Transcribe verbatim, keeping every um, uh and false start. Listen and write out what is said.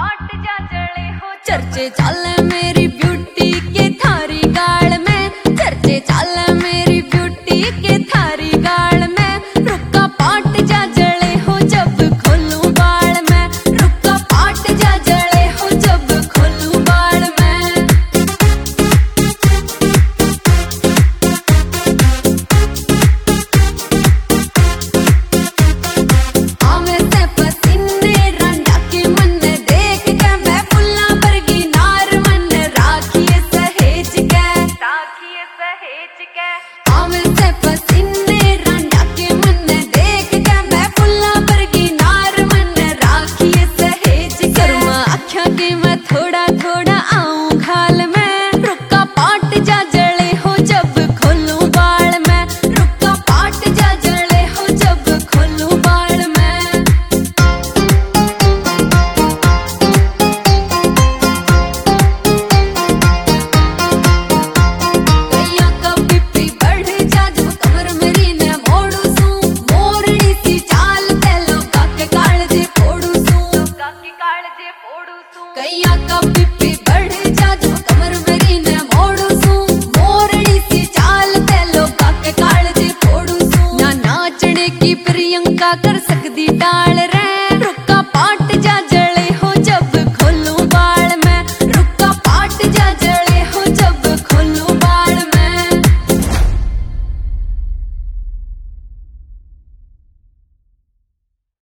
पाट जा जले हो चर्चे चाले मेरी ब्यूटी के थारी गाल में, चर्चे चाले मेरी ब्यूटी के थारी गाल में। रुका पाट जा जले हो जब खोलूं बाल में, रुका पाट जा जले हो जब खोलूं बाल में। आवे से पसीने रंडा के मन देख के मैं फुल्ला वर्गी नार मन राखिए सहेज के, राखिए सहेज के। आवे से पसीने रंडा के मन देख के मैं फुल्ला वर्गी नार मन राखिए सहेज के। शर्मा आख्या के मैं थोड़ा थोड़ा आऊं घाल में, रुका पाट जा जले हो जब खोलूं बाल में, रुका पाट जा जले हो जब खोलूं बाल में। कैया का बीपी बढ़ जा जब कमर मेरी ने मोड़ू सूं, मोरड़ी सी चाल ते लोका के कालजे फोड़ू सूं, लोका के कालजे फोड़ू सूं। कैया का बीपी बढ़ जा जब कमर मेरी ने मोड़ू सूं, मोरड़ी सी चाल ते लोका के कालजे फोड़ू सूं। ना नाचने की प्रियंका कर सकदी डांस